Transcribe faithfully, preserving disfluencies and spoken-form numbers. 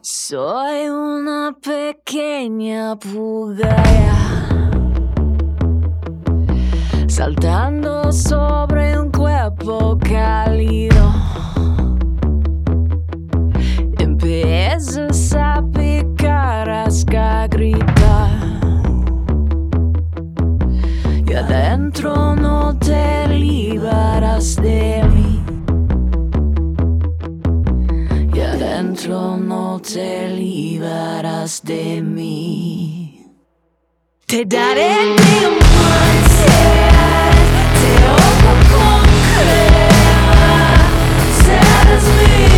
Soy una pequeña pugaya saltando sobre un cuerpo cálido. Empiezas a picar hasta gritar y adentro no te libras de mí. Y adentro no te libras de mí. Te daré diamantes, te ahogo con crema. Serás mío.